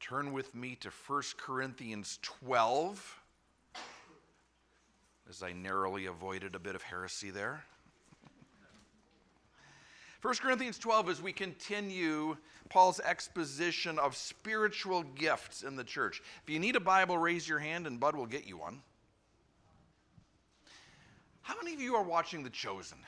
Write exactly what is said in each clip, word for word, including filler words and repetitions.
Turn with me to First Corinthians twelve, as I narrowly avoided a bit of heresy there. First Corinthians twelve, as we continue Paul's exposition of spiritual gifts in the church. If you need a Bible, raise your hand and Bud will get you one. How many of you are watching The Chosen?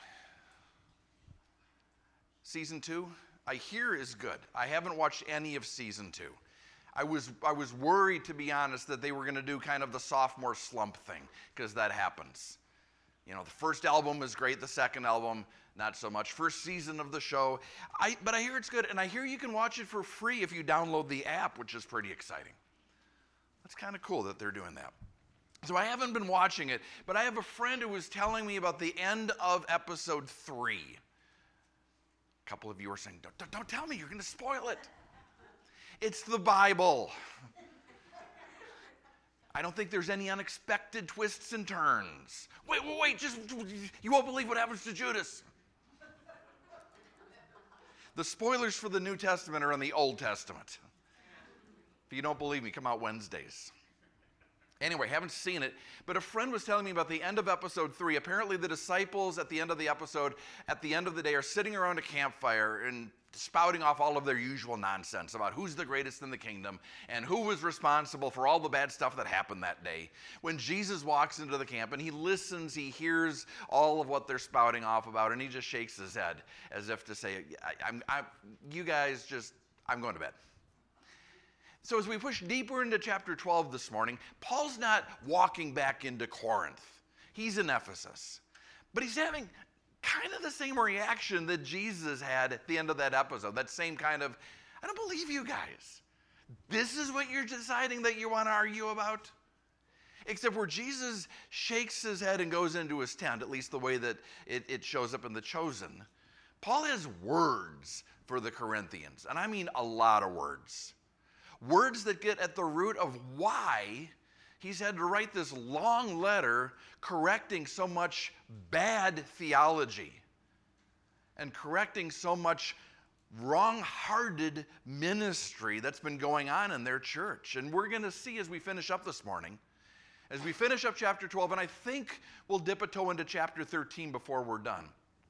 Season two? I hear is good. I haven't watched any of season two. I was I was worried, to be honest, that they were going to do kind of the sophomore slump thing, because that happens. You know, the first album is great, the second album, not so much. First season of the show, I but I hear it's good, and I hear you can watch it for free if you download the app, which is pretty exciting. That's kind of cool that they're doing that. So I haven't been watching it, but I have a friend who was telling me about the end of episode three. A couple of you are saying, don't, don't, don't tell me, you're going to spoil it. It's the Bible. I don't think there's any unexpected twists and turns. Wait, wait, wait, just, you won't believe what happens to Judas. The spoilers for the New Testament are in the Old Testament. If you don't believe me, come out Wednesdays. Anyway, haven't seen it, but a friend was telling me about the end of episode three. Apparently the disciples at the end of the episode, at the end of the day, are sitting around a campfire and spouting off all of their usual nonsense about who's the greatest in the kingdom and who was responsible for all the bad stuff that happened that day. When Jesus walks into the camp and he listens, he hears all of what they're spouting off about, and he just shakes his head as if to say, I, I'm, I, you guys just, I'm going to bed. So as we push deeper into chapter twelve this morning, Paul's not walking back into Corinth. He's in Ephesus. But he's having kind of the same reaction that Jesus had at the end of that episode. That same kind of, I don't believe you guys. This is what you're deciding that you want to argue about? Except where Jesus shakes his head and goes into his tent, at least the way that it, it shows up in The Chosen, Paul has words for the Corinthians. And I mean a lot of words. Words that get at the root of why he's had to write this long letter correcting so much bad theology and correcting so much wrong-hearted ministry that's been going on in their church. And we're going to see as we finish up this morning, as we finish up chapter twelve, and I think we'll dip a toe into chapter thirteen before we're done.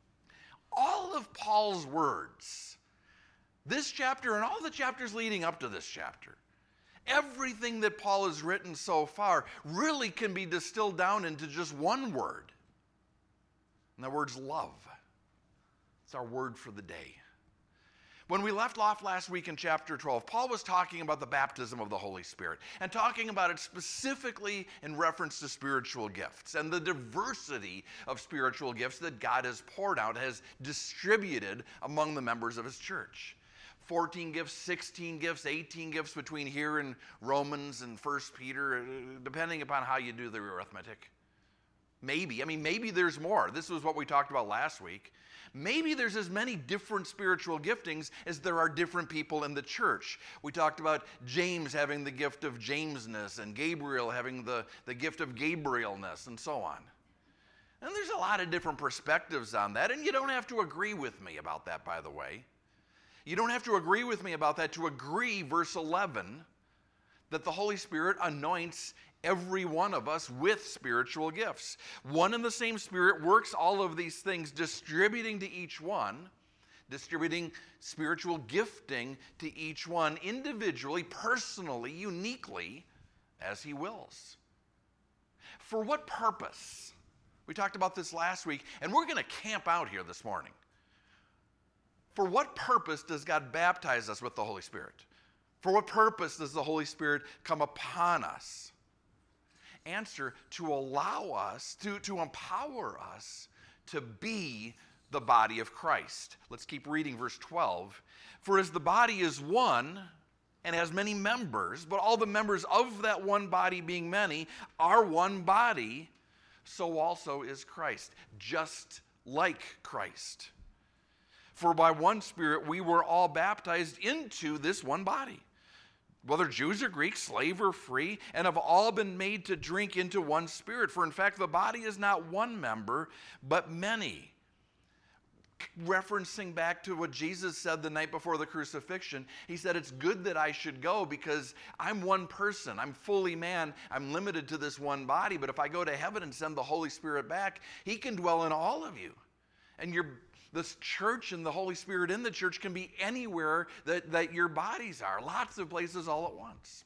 All of Paul's words, this chapter and all the chapters leading up to this chapter, everything that Paul has written so far really can be distilled down into just one word. And that word's love. It's our word for the day. When we left off last week in chapter twelve, Paul was talking about the baptism of the Holy Spirit and talking about it specifically in reference to spiritual gifts and the diversity of spiritual gifts that God has poured out, has distributed among the members of his church. fourteen gifts, sixteen gifts, eighteen gifts between here and Romans and First Peter, depending upon how you do the arithmetic. Maybe. I mean, maybe there's more. This was what we talked about last week. Maybe there's as many different spiritual giftings as there are different people in the church. We talked about James having the gift of Jamesness and Gabriel having the, the gift of Gabrielness and so on. And there's a lot of different perspectives on that, and you don't have to agree with me about that, by the way. You don't have to agree with me about that to agree, verse eleven, that the Holy Spirit anoints every one of us with spiritual gifts. One and the same Spirit works all of these things, distributing to each one, distributing spiritual gifting to each one individually, personally, uniquely, as he wills. For what purpose? We talked about this last week, and we're going to camp out here this morning. For what purpose does God baptize us with the Holy Spirit? For what purpose does the Holy Spirit come upon us? Answer, to allow us, to, to empower us to be the body of Christ. Let's keep reading verse twelve. For as the body is one and has many members, but all the members of that one body being many are one body, so also is Christ, just like Christ. For by one Spirit we were all baptized into this one body, whether Jews or Greeks, slave or free, and have all been made to drink into one Spirit. For in fact, the body is not one member, but many. referencing back to what Jesus said the night before the crucifixion. He said, it's good that I should go because I'm one person. I'm fully man. I'm limited to this one body. But if I go to heaven and send the Holy Spirit back, he can dwell in all of you. And your this church and the Holy Spirit in the church can be anywhere that, that your bodies are. Lots of places all at once.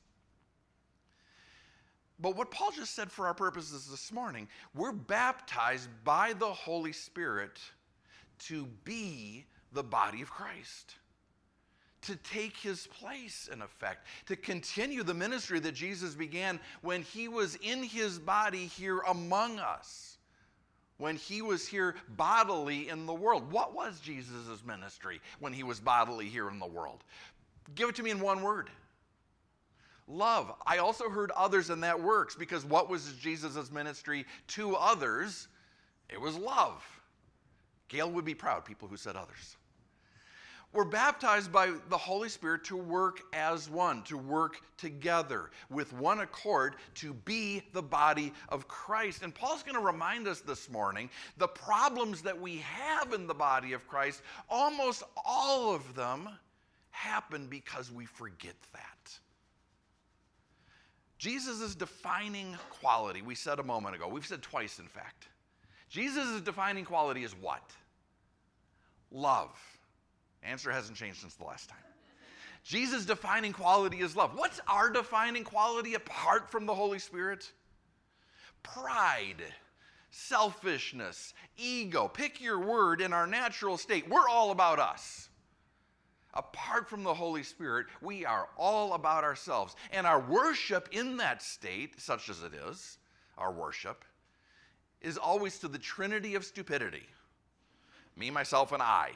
But what Paul just said for our purposes this morning, we're baptized by the Holy Spirit to be the body of Christ, to take his place in effect, to continue the ministry that Jesus began when he was in his body here among us, when he was here bodily in the world. What was Jesus' ministry when he was bodily here in the world? Give it to me in one word. Love. I also heard others, and that works, because what was Jesus' ministry to others? It was love. Gail would be proud, people who said others. We're baptized by the Holy Spirit to work as one, to work together with one accord to be the body of Christ. And Paul's going to remind us this morning the problems that we have in the body of Christ, almost all of them happen because we forget that. Jesus' defining quality, we said a moment ago, we've said twice in fact. Jesus' defining quality is what? Love. Answer hasn't changed since the last time. Jesus' defining quality is love. What's our defining quality apart from the Holy Spirit? Pride, selfishness, ego. Pick your word in our natural state. We're all about us. Apart from the Holy Spirit, we are all about ourselves. And our worship in that state, such as it is, our worship, is always to the trinity of stupidity. Me, myself, and I.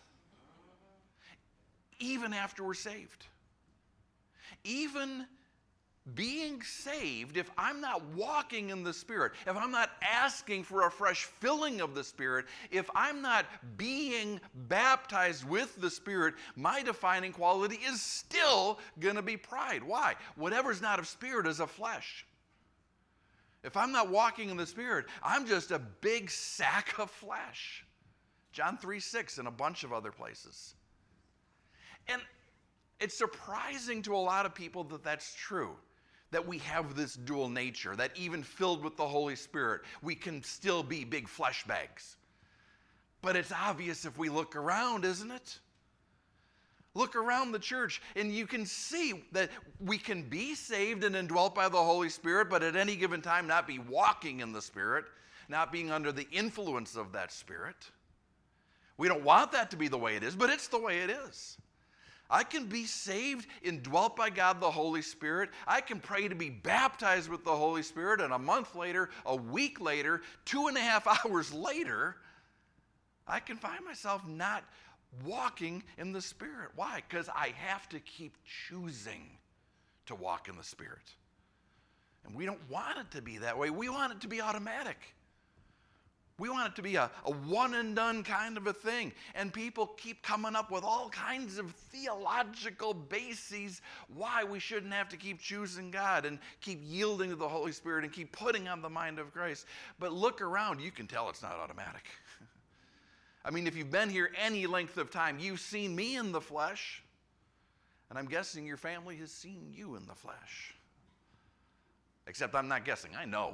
Even after we're saved. Even being saved, if I'm not walking in the Spirit, if I'm not asking for a fresh filling of the Spirit, if I'm not being baptized with the Spirit, my defining quality is still going to be pride. Why? Whatever's not of Spirit is of flesh. If I'm not walking in the Spirit, I'm just a big sack of flesh. John three six and a bunch of other places. And it's surprising to a lot of people that that's true, that we have this dual nature, that even filled with the Holy Spirit, we can still be big flesh bags. But it's obvious if we look around, isn't it? Look around the church, and you can see that we can be saved and indwelt by the Holy Spirit, but at any given time not be walking in the Spirit, not being under the influence of that Spirit. We don't want that to be the way it is, but it's the way it is. I can be saved, indwelt by God the Holy Spirit. I can pray to be baptized with the Holy Spirit, and a month later, a week later, two and a half hours later, I can find myself not walking in the Spirit. Why? Because I have to keep choosing to walk in the Spirit. And we don't want it to be that way. We want it to be automatic. We want it to be a, a one and done kind of a thing. And people keep coming up with all kinds of theological bases why we shouldn't have to keep choosing God and keep yielding to the Holy Spirit and keep putting on the mind of Christ. But look around, you can tell it's not automatic. I mean, if you've been here any length of time, you've seen me in the flesh. And I'm guessing your family has seen you in the flesh. Except I'm not guessing, I know.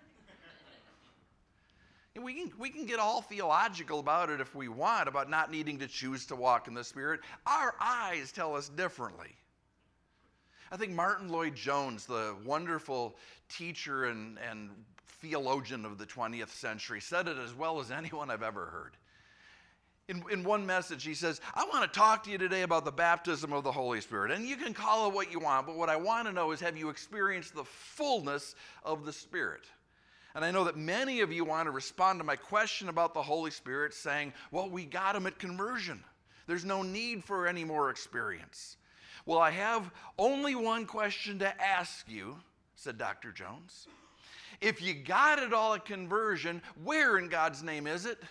We can, we can get all theological about it if we want, about not needing to choose to walk in the Spirit. Our eyes tell us differently. I think Martin Lloyd-Jones, the wonderful teacher and, and theologian of the twentieth century, said it as well as anyone I've ever heard. In, in one message, he says, I want to talk to you today about the baptism of the Holy Spirit. And you can call it what you want, but what I want to know is, have you experienced the fullness of the Spirit? And I know that many of you want to respond to my question about the Holy Spirit saying, well, we got him at conversion. There's no need for any more experience. Well, I have only one question to ask you, said Doctor Jones. If you got it all at conversion, where in God's name is it?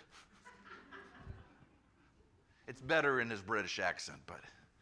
It's better in his British accent, but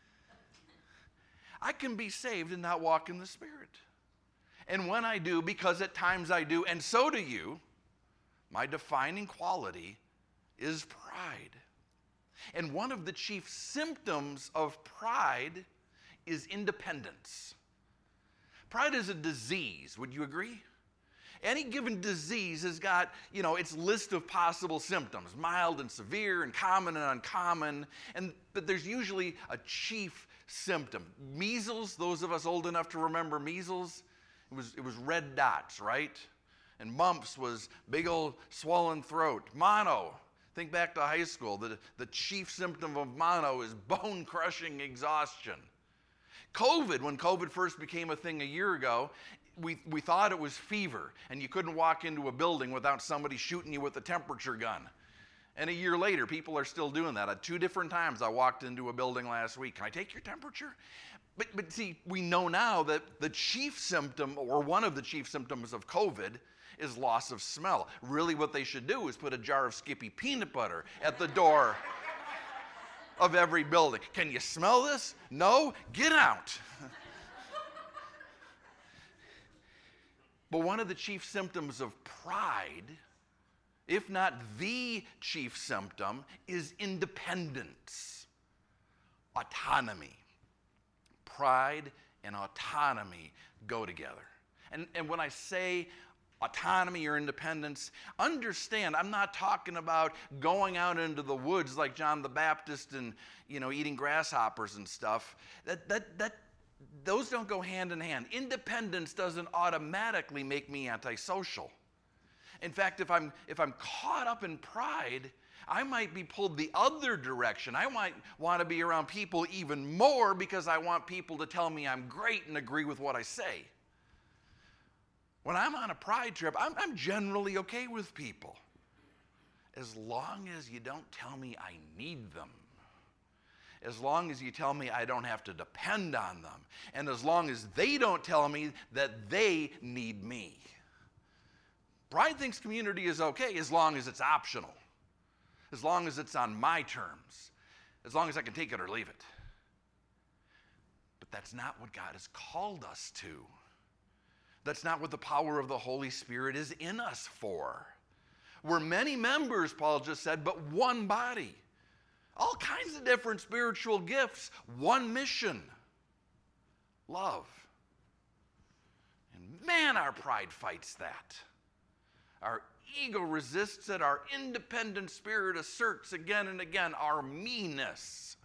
I can be saved and not walk in the Spirit. And when I do, because at times I do, and so do you, my defining quality is pride. And one of the chief symptoms of pride is independence. Pride is a disease, would you agree? Any given disease has got, you know, its list of possible symptoms, mild and severe and common and uncommon, and but there's usually a chief symptom. Measles, those of us old enough to remember measles, it was, it was red dots, right? And mumps was big old swollen throat. Mono, think back to high school, the, the chief symptom of mono is bone-crushing exhaustion. COVID, when COVID first became a thing a year ago, we, we thought it was fever, and you couldn't walk into a building without somebody shooting you with a temperature gun. And a year later, people are still doing that. At two different times, I walked into a building last week. Can I take your temperature? But, but see, we know now that the chief symptom, or one of the chief symptoms of COVID, is loss of smell. Really what they should do is put a jar of Skippy peanut butter at the door of every building. Can you smell this? No? Get out. But one of the chief symptoms of pride, if not the chief symptom, is independence, autonomy. Pride and autonomy go together. And, and when I say autonomy or independence, understand I'm not talking about going out into the woods like John the Baptist and, you know, eating grasshoppers and stuff. That, that, that, those don't go hand in hand. Independence doesn't automatically make me antisocial. In fact, if I'm, if I'm caught up in pride, I might be pulled the other direction. I might want to be around people even more because I want people to tell me I'm great and agree with what I say. When I'm on a pride trip, I'm, I'm generally okay with people, as long as you don't tell me I need them, as long as you tell me I don't have to depend on them, and as long as they don't tell me that they need me. Pride thinks community is okay as long as it's optional, as long as it's on my terms, as long as I can take it or leave it. But that's not what God has called us to. That's not what the power of the Holy Spirit is in us for. We're many members, Paul just said, but one body. All kinds of different spiritual gifts, one mission, love. And man, our pride fights that. Our ego resists it. Our independent spirit asserts again and again our meanness.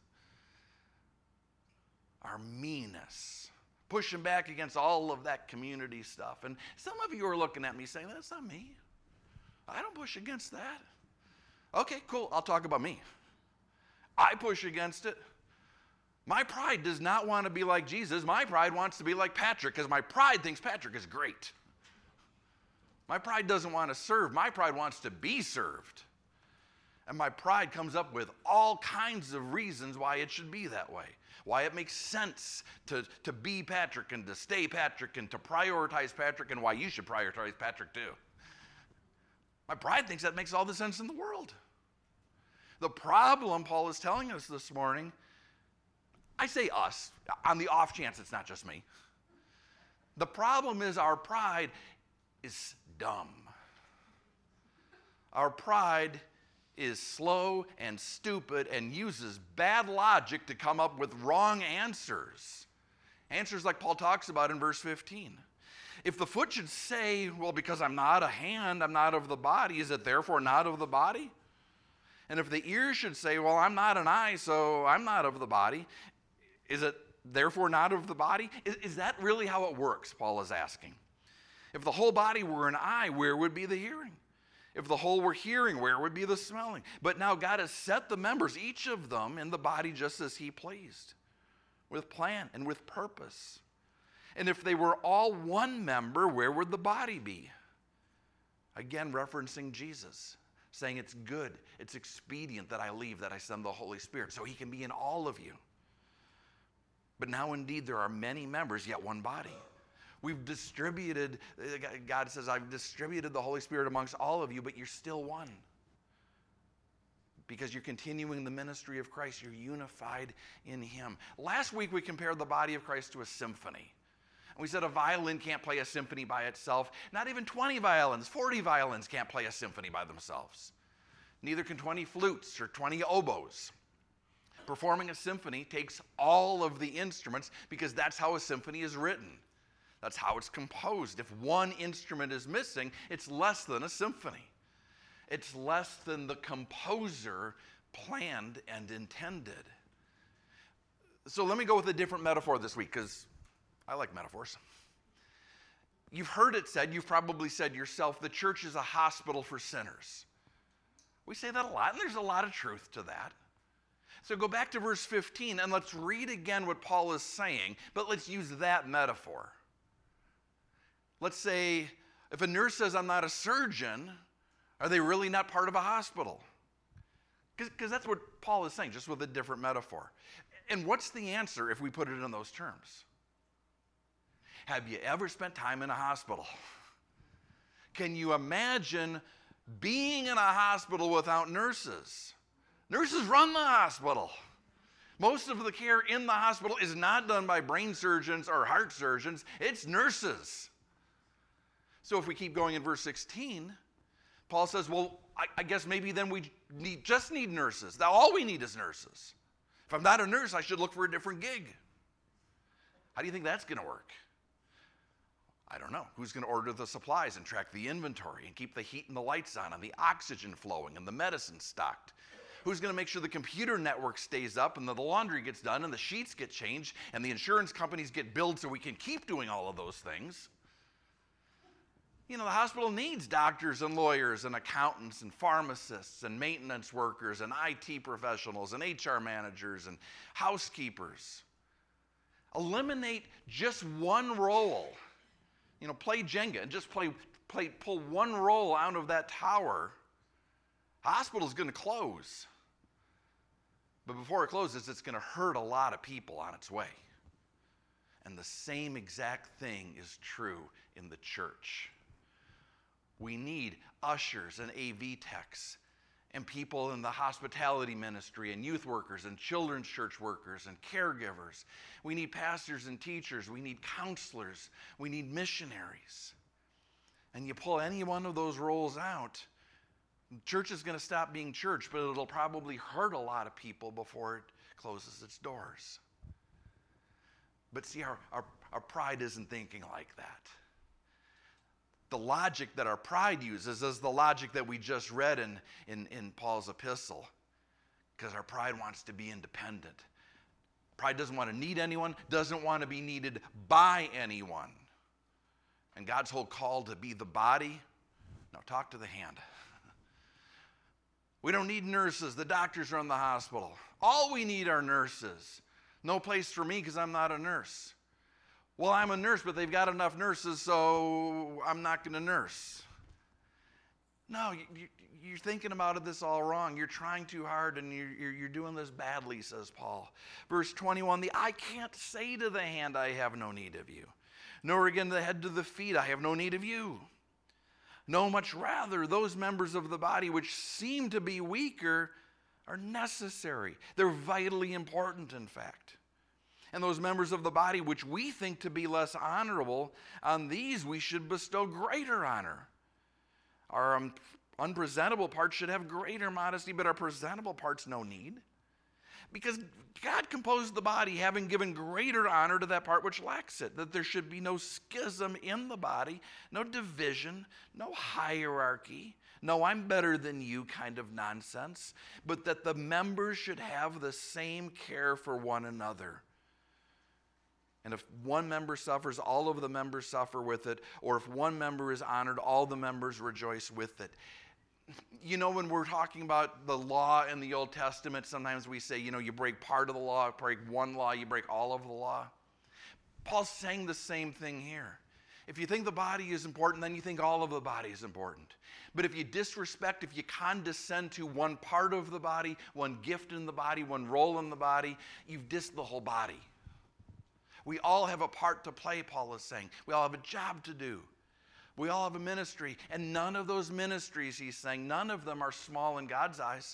Our meanness. Pushing back against all of that community stuff. And some of you are looking at me saying, that's not me. I don't push against that. Okay, cool. I'll talk about me. I push against it. My pride does not want to be like Jesus. My pride wants to be like Patrick because my pride thinks Patrick is great. My pride doesn't want to serve. My pride wants to be served. And my pride comes up with all kinds of reasons why it should be that way. Why it makes sense to, to be Patrick and to stay Patrick and to prioritize Patrick, and why you should prioritize Patrick too. My pride thinks that makes all the sense in the world. The problem Paul is telling us this morning, I say us, on the off chance it's not just me. The problem is our pride is dumb. Our pride is slow and stupid and uses bad logic to come up with wrong answers. Answers like Paul talks about in verse fifteen. If the foot should say, well, because I'm not a hand, I'm not of the body, is it therefore not of the body? And if the ear should say, well, I'm not an eye, so I'm not of the body, is it therefore not of the body? Is, is that really how it works, Paul is asking? If the whole body were an eye, where would be the hearing? If the whole were hearing, where would be the smelling? But now God has set the members, each of them, in the body just as he pleased, with plan and with purpose. And if they were all one member, where would the body be? Again, referencing Jesus, saying it's good, it's expedient that I leave, that I send the Holy Spirit, so he can be in all of you. But now indeed there are many members, yet one body. We've distributed, God says, I've distributed the Holy Spirit amongst all of you, but you're still one. Because you're continuing the ministry of Christ. You're unified in him. Last week we compared the body of Christ to a symphony. And we said a violin can't play a symphony by itself. Not even twenty violins, forty violins can't play a symphony by themselves. Neither can twenty flutes or twenty oboes. Performing a symphony takes all of the instruments because that's how a symphony is written. That's how it's composed. If one instrument is missing, it's less than a symphony. It's less than the composer planned and intended. So let me go with a different metaphor this week because I like metaphors. You've heard it said, you've probably said yourself, the church is a hospital for sinners. We say that a lot, and there's a lot of truth to that. So go back to verse fifteen, and let's read again what Paul is saying, but let's use that metaphor. Let's say, if a nurse says, I'm not a surgeon, are they really not part of a hospital? Because that's what Paul is saying, just with a different metaphor. And what's the answer if we put it in those terms? Have you ever spent time in a hospital? Can you imagine being in a hospital without nurses? Nurses run the hospital. Most of the care in the hospital is not done by brain surgeons or heart surgeons. It's nurses. So if we keep going in verse sixteen, Paul says, well, I, I guess maybe then we need, just need nurses. Now all we need is nurses. If I'm not a nurse, I should look for a different gig. How do you think that's going to work? I don't know. Who's going to order the supplies and track the inventory and keep the heat and the lights on and the oxygen flowing and the medicine stocked? Who's going to make sure the computer network stays up and the laundry gets done and the sheets get changed and the insurance companies get billed so we can keep doing all of those things? You know, the hospital needs doctors and lawyers and accountants and pharmacists and maintenance workers and I T professionals and H R managers and housekeepers. Eliminate just one role. You know, play Jenga and just play, play, pull one roll out of that tower. Hospital's going to close. But before it closes, it's going to hurt a lot of people on its way. And the same exact thing is true in the church. We need ushers and A V techs and people in the hospitality ministry and youth workers and children's church workers and caregivers. We need pastors and teachers. We need counselors. We need missionaries. And you pull any one of those roles out, church is going to stop being church, but it'll probably hurt a lot of people before it closes its doors. But see, our, our, our pride isn't thinking like that. The logic that our pride uses is the logic that we just read in, in, in Paul's epistle, because our pride wants to be independent. Pride doesn't want to need anyone, doesn't want to be needed by anyone. And God's whole call to be the body, now talk to the hand. We don't need nurses. The doctors are in the hospital. All we need are nurses. No place for me because I'm not a nurse. Well, I'm a nurse, but they've got enough nurses, so I'm not going to nurse. No, you, you, you're thinking about this all wrong. You're trying too hard, and you're, you're, you're doing this badly, says Paul. Verse twenty-one, the eye can't say to the hand, I have no need of you. Nor again the head to the feet, I have no need of you. No, much rather, those members of the body which seem to be weaker are necessary. They're vitally important, in fact. And those members of the body which we think to be less honorable, on these we should bestow greater honor. Our um, unpresentable parts should have greater modesty, but our presentable parts no need. Because God composed the body, having given greater honor to that part which lacks it, that there should be no schism in the body, no division, no hierarchy, no I'm better than you kind of nonsense, but that the members should have the same care for one another. And if one member suffers, all of the members suffer with it. Or if one member is honored, all the members rejoice with it. You know, when we're talking about the law in the Old Testament, sometimes we say, you know, you break part of the law, break one law, you break all of the law. Paul's saying the same thing here. If you think the body is important, then you think all of the body is important. But if you disrespect, if you condescend to one part of the body, one gift in the body, one role in the body, you've dissed the whole body. We all have a part to play, Paul is saying. We all have a job to do. We all have a ministry. And none of those ministries, he's saying, none of them are small in God's eyes.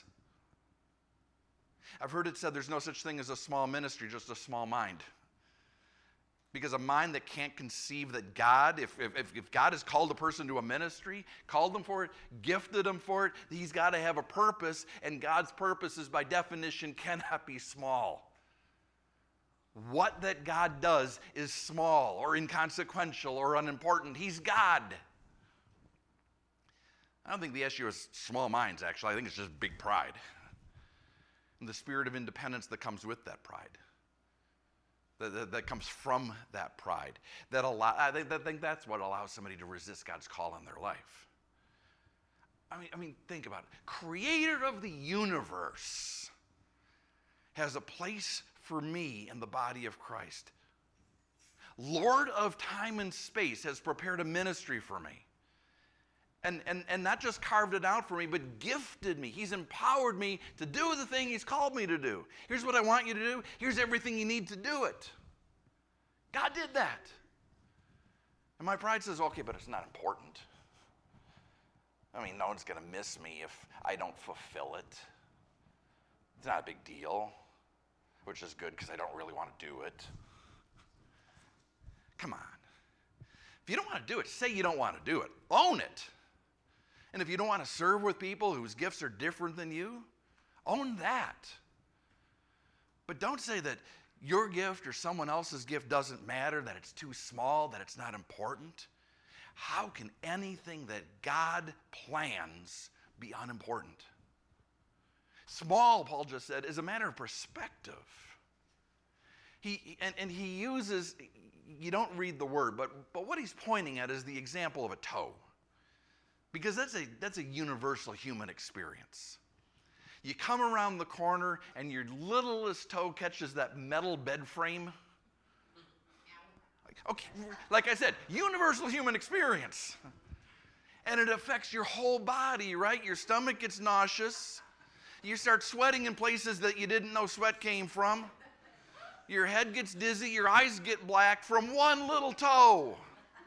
I've heard it said there's no such thing as a small ministry, just a small mind. Because a mind that can't conceive that God, if, if, if God has called a person to a ministry, called them for it, gifted them for it, he's got to have a purpose, and God's purposes by definition cannot be small. What that God does is small or inconsequential or unimportant. He's God. I don't think the issue is small minds, actually. I think it's just big pride. And the spirit of independence that comes with that pride. That, that, that comes from that pride. That allow, I, think, I think that's what allows somebody to resist God's call in their life. I mean, I mean, think about it. Creator of the universe has a place for me in the body of Christ. Lord of time and space has prepared a ministry for me. And, and, and not just carved it out for me, but gifted me. He's empowered me to do the thing he's called me to do. Here's what I want you to do. Here's everything you need to do it. God did that. And my pride says, okay, but it's not important. I mean, no one's going to miss me if I don't fulfill it. It's not a big deal, which is good because I don't really want to do it. Come on. If you don't want to do it, say you don't want to do it. Own it. And if you don't want to serve with people whose gifts are different than you, own that. But don't say that your gift or someone else's gift doesn't matter, that it's too small, that it's not important. How can anything that God plans be unimportant? Small, Paul just said, is a matter of perspective. He, and, and he uses, you don't read the word, but, but what he's pointing at is the example of a toe. Because that's a, that's a universal human experience. You come around the corner and your littlest toe catches that metal bed frame. Like, okay, like I said, universal human experience. And it affects your whole body, right? Your stomach gets nauseous. You start sweating in places that you didn't know sweat came from. Your head gets dizzy, your eyes get black from one little toe.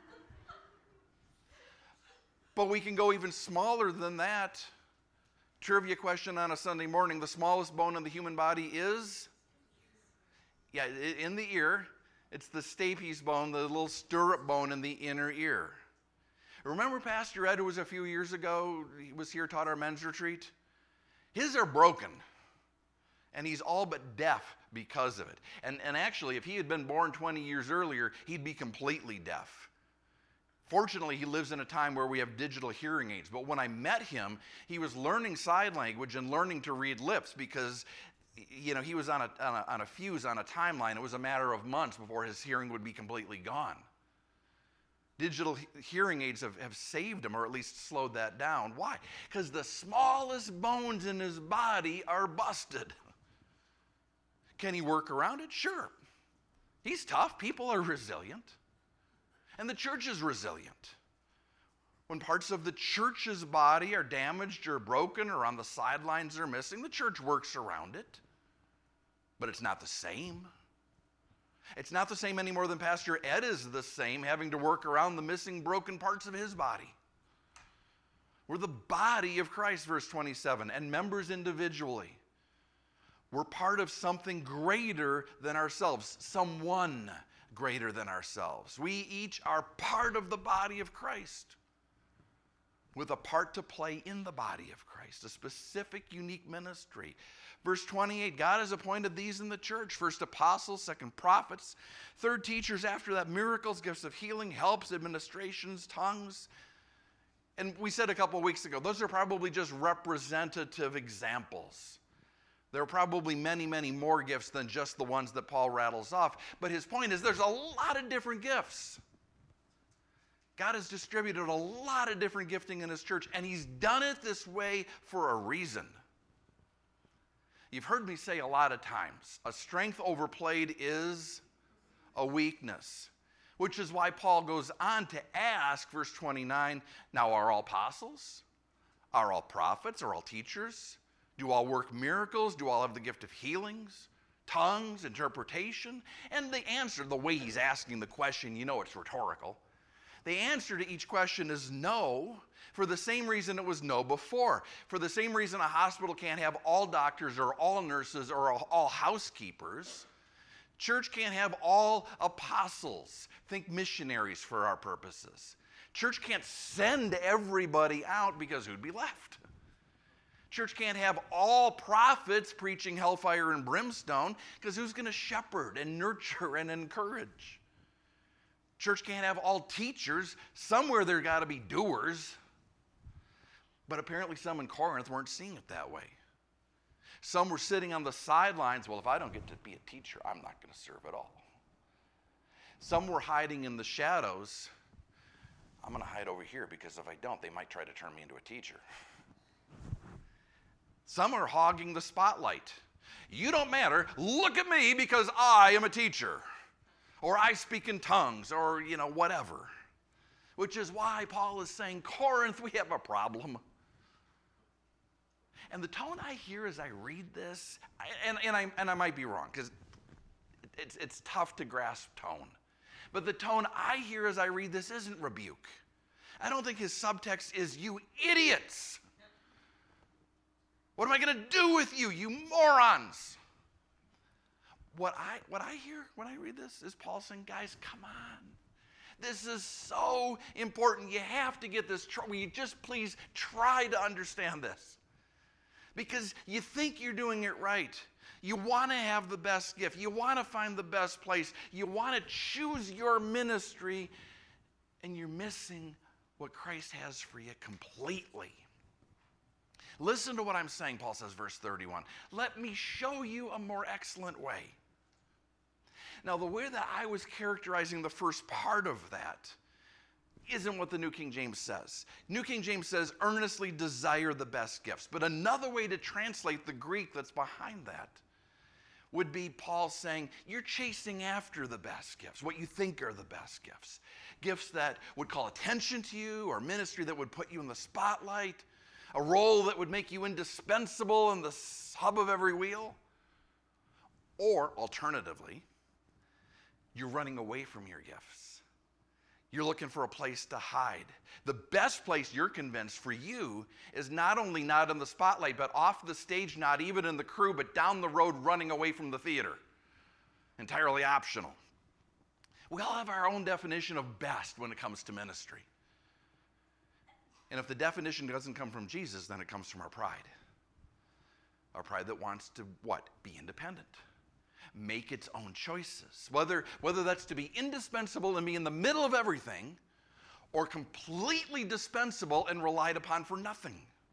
But we can go even smaller than that. Trivia question on a Sunday morning. The smallest bone in the human body is? Yeah, in the ear. It's the stapes bone, the little stirrup bone in the inner ear. Remember Pastor Ed, who was a few years ago, he was here, taught our men's retreat? His are broken. And he's all but deaf because of it. And, and actually, if he had been born twenty years earlier, he'd be completely deaf. Fortunately, he lives in a time where we have digital hearing aids. But when I met him, he was learning sign language and learning to read lips because, you know, he was on a, on a, on a fuse, on a timeline. It was a matter of months before his hearing would be completely gone. Digital hearing aids have, have saved him, or at least slowed that down. Why? Because the smallest bones in his body are busted. Can he work around it? Sure. He's tough. People are resilient. And the church is resilient. When parts of the church's body are damaged or broken or on the sidelines are missing, the church works around it. But it's not the same. It's not the same any more than Pastor Ed is the same, having to work around the missing, broken parts of his body. We're the body of Christ, verse twenty-seven, and members individually. We're part of something greater than ourselves, someone greater than ourselves. We each are part of the body of Christ with a part to play in the body of Christ, a specific, unique ministry. Verse twenty-eight, God has appointed these in the church. First apostles, second prophets, third teachers, after that miracles, gifts of healing, helps, administrations, tongues. And we said a couple of weeks ago, those are probably just representative examples. There are probably many, many more gifts than just the ones that Paul rattles off. But his point is there's a lot of different gifts. God has distributed a lot of different gifting in his church, and he's done it this way for a reason. You've heard me say a lot of times, a strength overplayed is a weakness, which is why Paul goes on to ask, verse twenty-nine, now are all apostles? Are all prophets? Are all teachers? Do all work miracles? Do all have the gift of healings, tongues, interpretation? And the answer, the way he's asking the question, you know it's rhetorical. The answer to each question is no, for the same reason it was no before. For the same reason a hospital can't have all doctors or all nurses or all housekeepers. Church can't have all apostles. Think missionaries for our purposes. Church can't send everybody out because who'd be left? Church can't have all prophets preaching hellfire and brimstone because who's going to shepherd and nurture and encourage? Church can't have all teachers. Somewhere there got to be doers. But apparently some in Corinth weren't seeing it that way. Some were sitting on the sidelines. Well, if I don't get to be a teacher, I'm not going to serve at all. Some were hiding in the shadows. I'm going to hide over here because if I don't, they might try to turn me into a teacher. Some are hogging the spotlight. You don't matter. Look at me because I am a teacher. Or I speak in tongues, or, you know, whatever. Which is why Paul is saying, Corinth, we have a problem. And the tone I hear as I read this, and, and, I, and I might be wrong, because it's, it's tough to grasp tone. But the tone I hear as I read this isn't rebuke. I don't think his subtext is, you idiots. What am I going to do with you, you morons? What I, what I hear when I read this is Paul saying, guys, come on. This is so important. You have to get this. Will you just please try to understand this? Because you think you're doing it right. You want to have the best gift. You want to find the best place. You want to choose your ministry, and you're missing what Christ has for you completely. Listen to what I'm saying, Paul says, verse thirty-one. Let me show you a more excellent way. Now, the way that I was characterizing the first part of that isn't what the New King James says. New King James says, earnestly desire the best gifts. But another way to translate the Greek that's behind that would be Paul saying, you're chasing after the best gifts, what you think are the best gifts. Gifts that would call attention to you, or ministry that would put you in the spotlight, a role that would make you indispensable in the hub of every wheel. Or, alternatively, you're running away from your gifts. You're looking for a place to hide. The best place, you're convinced, for you is not only not in the spotlight, but off the stage, not even in the crew, but down the road running away from the theater. Entirely optional. We all have our own definition of best when it comes to ministry. And if the definition doesn't come from Jesus, then it comes from our pride. Our pride that wants to, what? Be independent. Make its own choices. Whether, whether that's to be indispensable and be in the middle of everything, or completely dispensable and relied upon for nothing.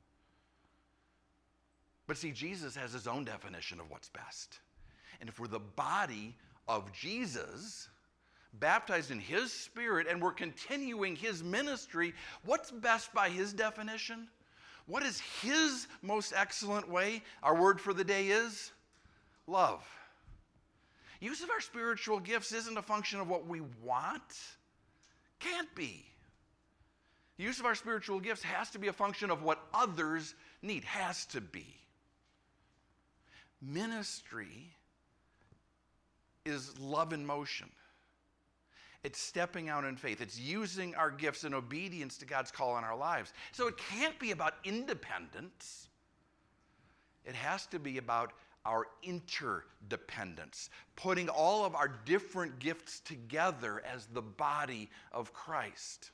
But see, Jesus has his own definition of what's best. And if we're the body of Jesus, baptized in his Spirit, and we're continuing his ministry, what's best by his definition? What is his most excellent way? Our word for the day is love. Use of our spiritual gifts isn't a function of what we want. Can't be. The use of our spiritual gifts has to be a function of what others need. Has to be. Ministry is love in motion. It's stepping out in faith. It's using our gifts in obedience to God's call on our lives. So it can't be about independence. It has to be about our interdependence, putting all of our different gifts together as the body of Christ.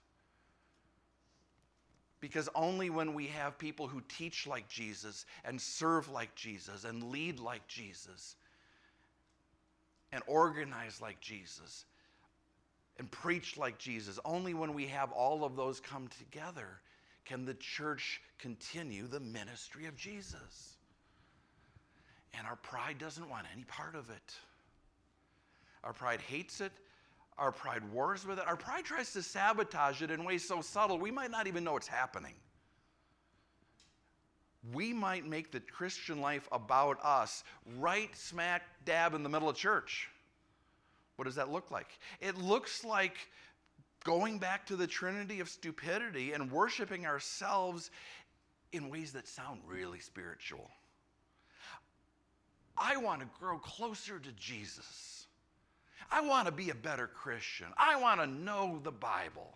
Because only when we have people who teach like Jesus and serve like Jesus and lead like Jesus and organize like Jesus and preach like Jesus, only when we have all of those come together can the church continue the ministry of Jesus. And our pride doesn't want any part of it. Our pride hates it. Our pride wars with it. Our pride tries to sabotage it in ways so subtle we might not even know it's happening. We might make the Christian life about us right smack dab in the middle of church. What does that look like? It looks like going back to the Trinity of stupidity and worshiping ourselves in ways that sound really spiritual. I want to grow closer to Jesus. I want to be a better Christian. I want to know the Bible.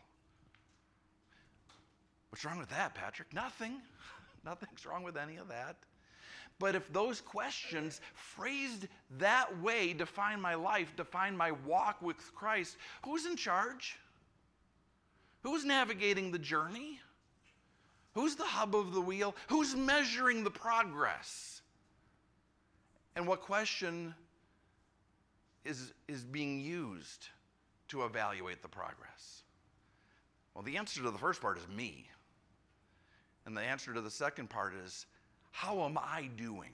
What's wrong with that, Patrick? Nothing. Nothing's wrong with any of that. But if those questions phrased that way define my life, define my walk with Christ, who's in charge? Who's navigating the journey? Who's the hub of the wheel? Who's measuring the progress? And what question is, is being used to evaluate the progress? Well, the answer to the first part is me. And the answer to the second part is, how am I doing?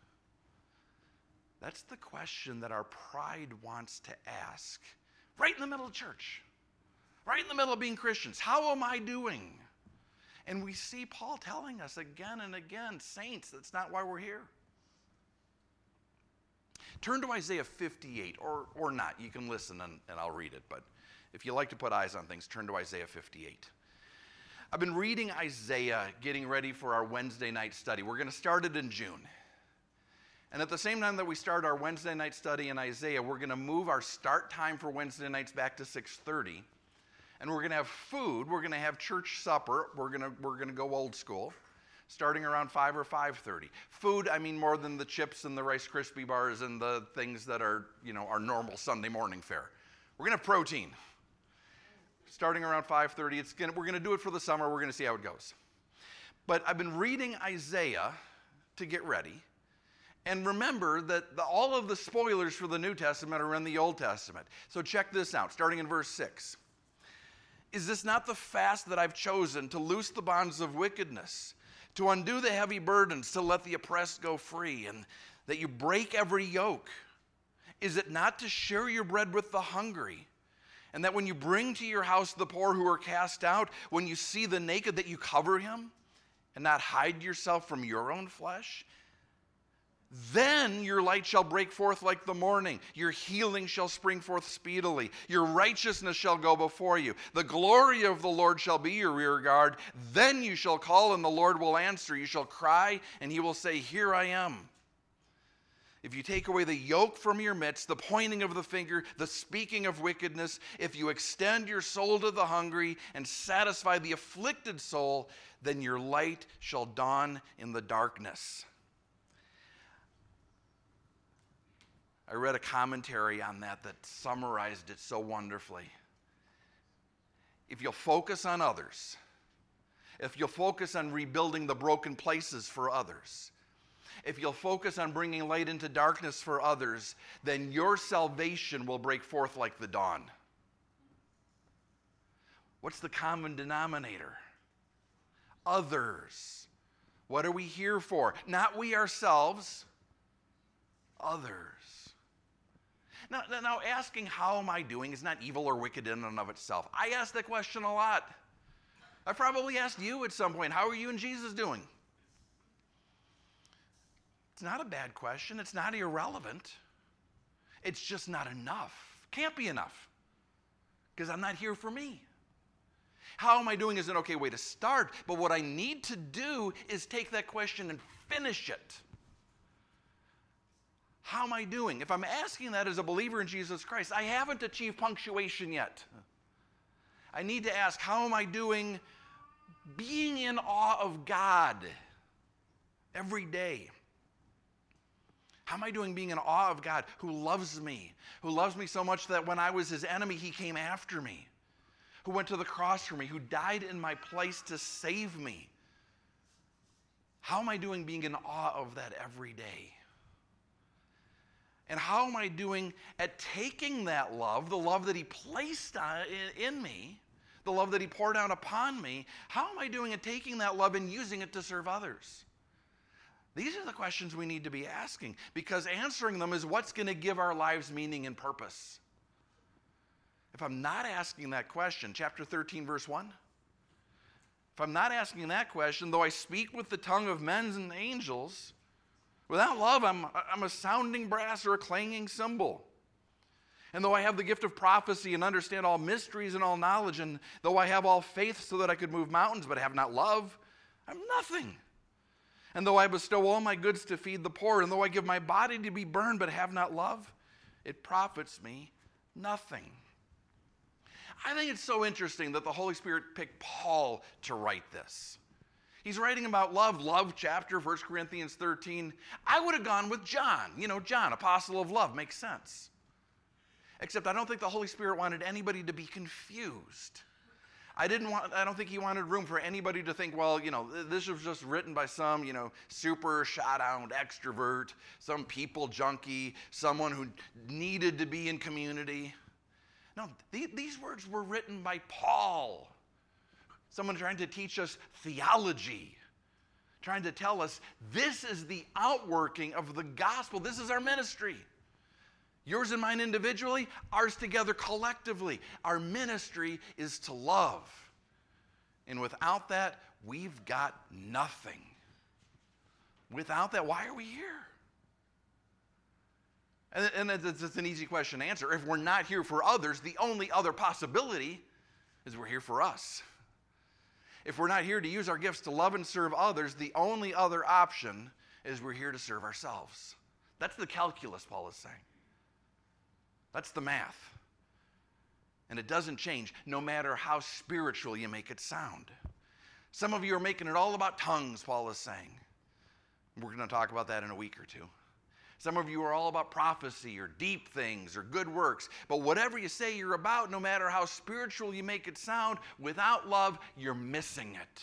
That's the question that our pride wants to ask. Right in the middle of church. Right in the middle of being Christians. How am I doing? And we see Paul telling us again and again, saints, that's not why we're here. Turn to Isaiah fifty-eight, or, or not. You can listen and, and I'll read it. But if you like to put eyes on things, turn to Isaiah fifty-eight. I've been reading Isaiah, getting ready for our Wednesday night study. We're going to start it in June. And at the same time that we start our Wednesday night study in Isaiah, we're going to move our start time for Wednesday nights back to six thirty. And we're going to have food. We're going to have church supper. We're going to, we're going to go old school, starting around five or five thirty. Food, I mean more than the chips and the Rice Krispie bars and the things that are, you know, our normal Sunday morning fare. We're going to have protein. Starting around five thirty, it's gonna, we're going to do it for the summer. We're going to see how it goes. But I've been reading Isaiah to get ready. And remember that the, all of the spoilers for the New Testament are in the Old Testament. So check this out, starting in verse six. Is this not the fast that I've chosen, to loose the bonds of wickedness, to undo the heavy burdens, to let the oppressed go free, and that you break every yoke? Is it not to share your bread with the hungry, and that when you bring to your house the poor who are cast out, when you see the naked, that you cover him, and not hide yourself from your own flesh? Then your light shall break forth like the morning. Your healing shall spring forth speedily. Your righteousness shall go before you. The glory of the Lord shall be your rear guard. Then you shall call, and the Lord will answer. You shall cry, and he will say, here I am. If you take away the yoke from your midst, the pointing of the finger, the speaking of wickedness, if you extend your soul to the hungry and satisfy the afflicted soul, then your light shall dawn in the darkness. I read a commentary on that that summarized it so wonderfully. If you'll focus on others, if you'll focus on rebuilding the broken places for others, if you'll focus on bringing light into darkness for others, then your salvation will break forth like the dawn. What's the common denominator? Others. What are we here for? Not we ourselves, others. Now, now, asking how am I doing is not evil or wicked in and of itself. I ask that question a lot. I probably asked you at some point, how are you and Jesus doing? It's not a bad question. It's not irrelevant. It's just not enough. Can't be enough, because I'm not here for me. How am I doing is an okay way to start, but what I need to do is take that question and finish it. How am I doing? If I'm asking that as a believer in Jesus Christ, I haven't achieved punctuation yet. I need to ask, how am I doing being in awe of God every day? How am I doing being in awe of God who loves me, who loves me so much that when I was his enemy, he came after me, who went to the cross for me, who died in my place to save me? How am I doing being in awe of that every day? And how am I doing at taking that love, the love that he placed on, in, in me, the love that he poured out upon me, how am I doing at taking that love and using it to serve others? These are the questions we need to be asking, because answering them is what's going to give our lives meaning and purpose. If I'm not asking that question, chapter thirteen, verse one, if I'm not asking that question, though I speak with the tongue of men and angels, without love, I'm, I'm a sounding brass or a clanging cymbal. And though I have the gift of prophecy and understand all mysteries and all knowledge, and though I have all faith so that I could move mountains, but have not love, I'm nothing. And though I bestow all my goods to feed the poor, and though I give my body to be burned, but have not love, it profits me nothing. I think it's so interesting that the Holy Spirit picked Paul to write this. He's writing about love, love chapter, First Corinthians thirteen. I would have gone with John. You know, John, apostle of love, makes sense. Except I don't think the Holy Spirit wanted anybody to be confused. I didn't want, I don't think he wanted room for anybody to think, well, you know, this was just written by some, you know, super shot-out extrovert, some people junkie, someone who needed to be in community. No, th- these words were written by Paul, someone trying to teach us theology, trying to tell us this is the outworking of the gospel. This is our ministry. Yours and mine individually, ours together collectively. Our ministry is to love. And without that, we've got nothing. Without that, why are we here? And, and it's, it's an easy question to answer. If we're not here for others, the only other possibility is we're here for us. If we're not here to use our gifts to love and serve others, the only other option is we're here to serve ourselves. That's the calculus Paul is saying. That's the math. And it doesn't change no matter how spiritual you make it sound. Some of you are making it all about tongues, Paul is saying. We're going to talk about that in a week or two. Some of you are all about prophecy or deep things or good works. But whatever you say you're about, no matter how spiritual you make it sound, without love, you're missing it.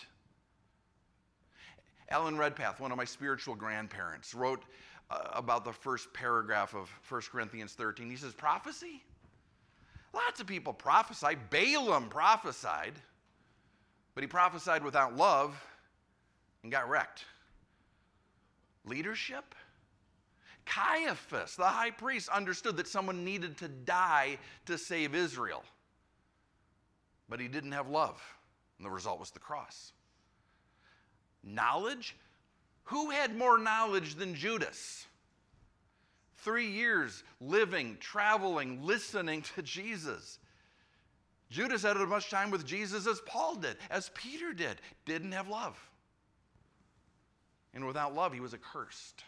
Alan Redpath, one of my spiritual grandparents, wrote uh, about the first paragraph of First Corinthians thirteen. He says, prophecy? Lots of people prophesy. Balaam prophesied, but he prophesied without love and got wrecked. Leadership? Caiaphas, the high priest, understood that someone needed to die to save Israel. But he didn't have love, and the result was the cross. Knowledge? Who had more knowledge than Judas? Three years living, traveling, listening to Jesus. Judas had as much time with Jesus as Paul did, as Peter did. Didn't have love. And without love, he was accursed.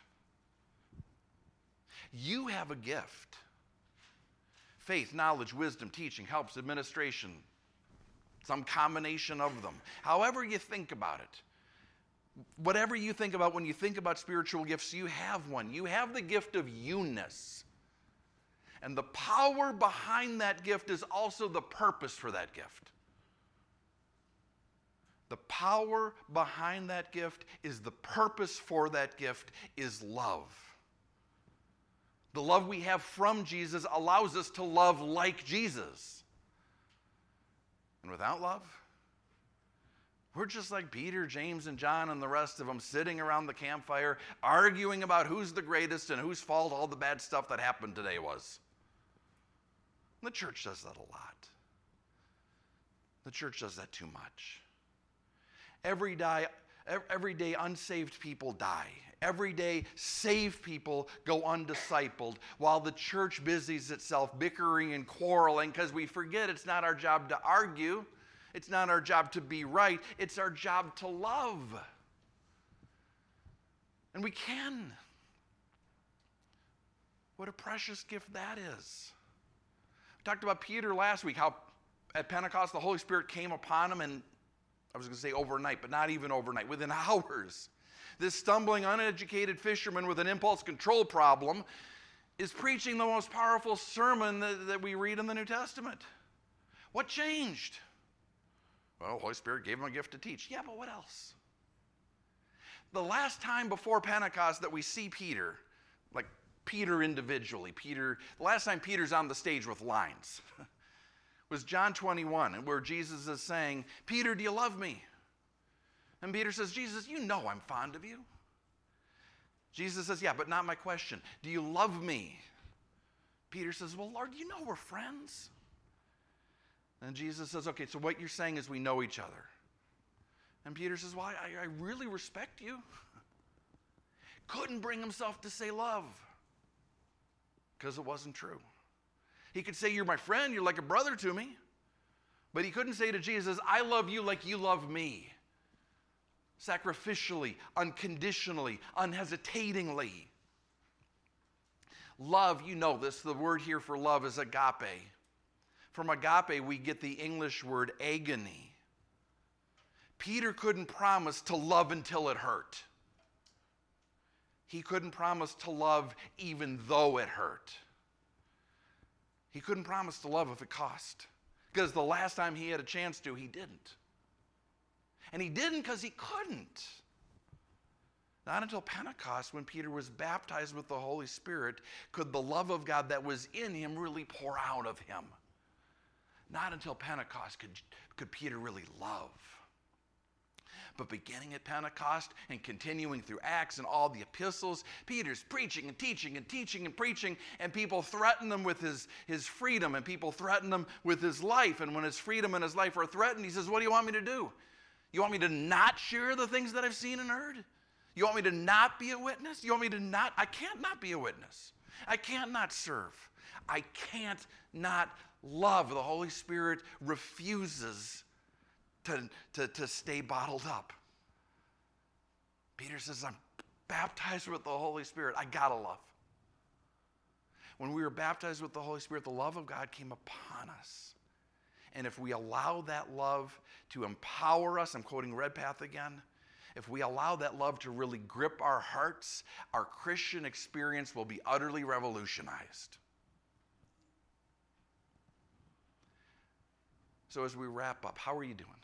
You have a gift. Faith, knowledge, wisdom, teaching, helps, administration, some combination of them. However you think about it. Whatever you think about when you think about spiritual gifts, you have one. You have the gift of you-ness. And the power behind that gift is also the purpose for that gift. The power behind that gift is the purpose for that gift is love. The love we have from Jesus allows us to love like Jesus. And without love, we're just like Peter, James, and John and the rest of them sitting around the campfire arguing about who's the greatest and whose fault all the bad stuff that happened today was. And the church does that a lot. The church does that too much. Every day, every day unsaved people die. Every day saved people go undiscipled while the church busies itself bickering and quarreling because we forget it's not our job to argue. It's not our job to be right. It's our job to love. And we can. What a precious gift that is. We talked about Peter last week, how at Pentecost the Holy Spirit came upon him, and I was going to say overnight, but not even overnight, within hours. This stumbling, uneducated fisherman with an impulse control problem is preaching the most powerful sermon that, that we read in the New Testament. What changed? Well, the Holy Spirit gave him a gift to teach. Yeah, but what else? The last time before Pentecost that we see Peter, like Peter individually, Peter, the last time Peter's on the stage with lines was John twenty-one, where Jesus is saying, Peter, do you love me? And Peter says, Jesus, you know I'm fond of you. Jesus says, yeah, but not my question. Do you love me? Peter says, well, Lord, you know we're friends. And Jesus says, okay, so what you're saying is we know each other. And Peter says, well, I, I really respect you. Couldn't bring himself to say love because it wasn't true. He could say, you're my friend, you're like a brother to me. But he couldn't say to Jesus, I love you like you love me. Sacrificially, unconditionally, unhesitatingly. Love, you know this, the word here for love is agape. From agape, we get the English word agony. Peter couldn't promise to love until it hurt. He couldn't promise to love even though it hurt. He couldn't promise to love if it cost. Because the last time he had a chance to, he didn't. And he didn't because he couldn't. Not until Pentecost, when Peter was baptized with the Holy Spirit, could the love of God that was in him really pour out of him. Not until Pentecost could, could Peter really love. But beginning at Pentecost and continuing through Acts and all the epistles, Peter's preaching and teaching and teaching and preaching, and people threaten him with his, his freedom, and people threaten him with his life. And when his freedom and his life are threatened, he says, what do you want me to do? You want me to not share the things that I've seen and heard? You want me to not be a witness? You want me to not? I can't not be a witness. I can't not serve. I can't not love. The Holy Spirit refuses to, to, to stay bottled up. Peter says, I'm baptized with the Holy Spirit. I gotta love. When we were baptized with the Holy Spirit, the love of God came upon us. And if we allow that love to empower us, I'm quoting Redpath again, if we allow that love to really grip our hearts, our Christian experience will be utterly revolutionized. So as we wrap up, how are you doing?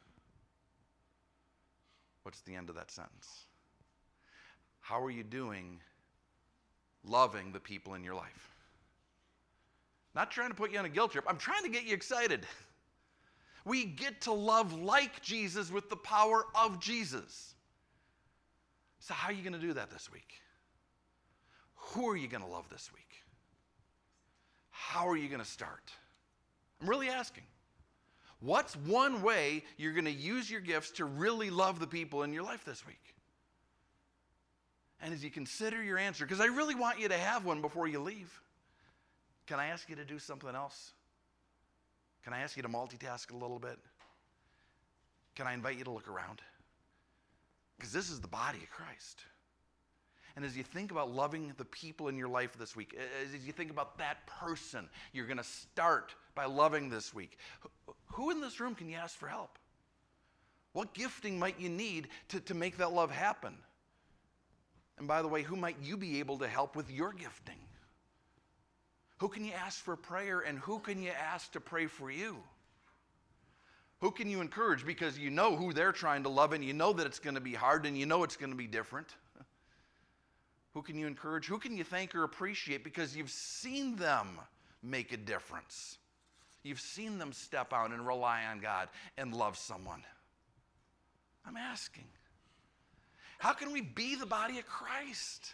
What's the end of that sentence? How are you doing loving the people in your life? Not trying to put you on a guilt trip. I'm trying to get you excited. We get to love like Jesus with the power of Jesus. So how are you going to do that this week? Who are you going to love this week? How are you going to start? I'm really asking. What's one way you're going to use your gifts to really love the people in your life this week? And as you consider your answer, because I really want you to have one before you leave, can I ask you to do something else? Can I ask you to multitask a little bit? Can I invite you to look around? Because this is the body of Christ. And as you think about loving the people in your life this week, as you think about that person you're going to start by loving this week, who in this room can you ask for help? What gifting might you need to, to make that love happen? And by the way, who might you be able to help with your gifting? Who can you ask for prayer, and who can you ask to pray for you? Who can you encourage because you know who they're trying to love, and you know that it's going to be hard, and you know it's going to be different? Who can you encourage? Who can you thank or appreciate because you've seen them make a difference? You've seen them step out and rely on God and love someone. I'm asking. How can we be the body of Christ?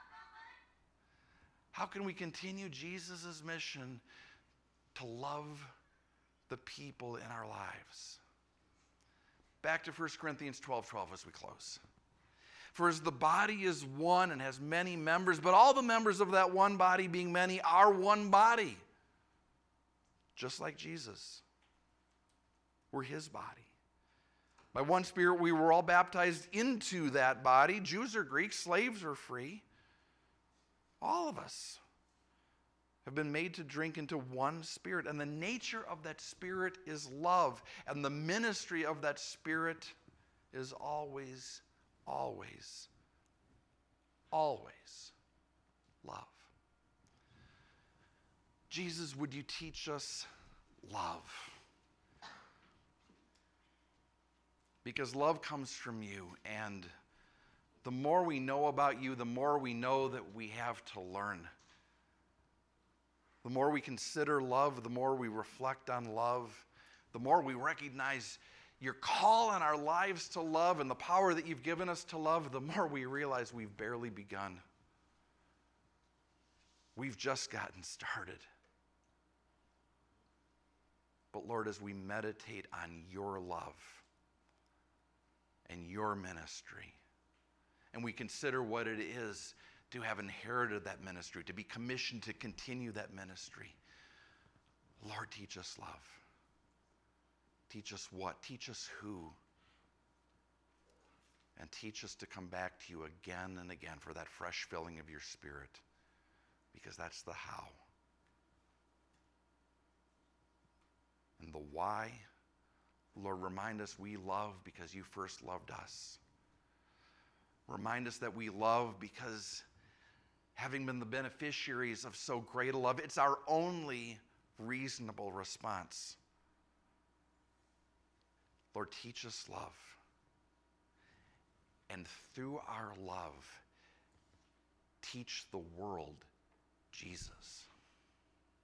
How can we continue Jesus' mission to love the people in our lives? Back to First Corinthians twelve twelve as we close. For as the body is one and has many members, but all the members of that one body, being many, are one body. Just like Jesus. We're his body. By one Spirit we were all baptized into that body. Jews or Greeks, slaves or free. All of us have been made to drink into one Spirit. And the nature of that Spirit is love. And the ministry of that Spirit is always, always, always love. Jesus, would you teach us love? Because love comes from you, and the more we know about you, the more we know that we have to learn. The more we consider love, the more we reflect on love, the more we recognize your call on our lives to love and the power that you've given us to love, the more we realize we've barely begun. We've just gotten started. But Lord, as we meditate on your love and your ministry, and we consider what it is to have inherited that ministry, to be commissioned to continue that ministry, Lord, teach us love. Teach us what? Teach us who. And teach us to come back to you again and again for that fresh filling of your Spirit, because that's the how. And the why Lord, remind us we love because you first loved us. Remind us that we love because, having been the beneficiaries of so great a love, it's our only reasonable response. Lord, teach us love. And through our love, teach the world Jesus.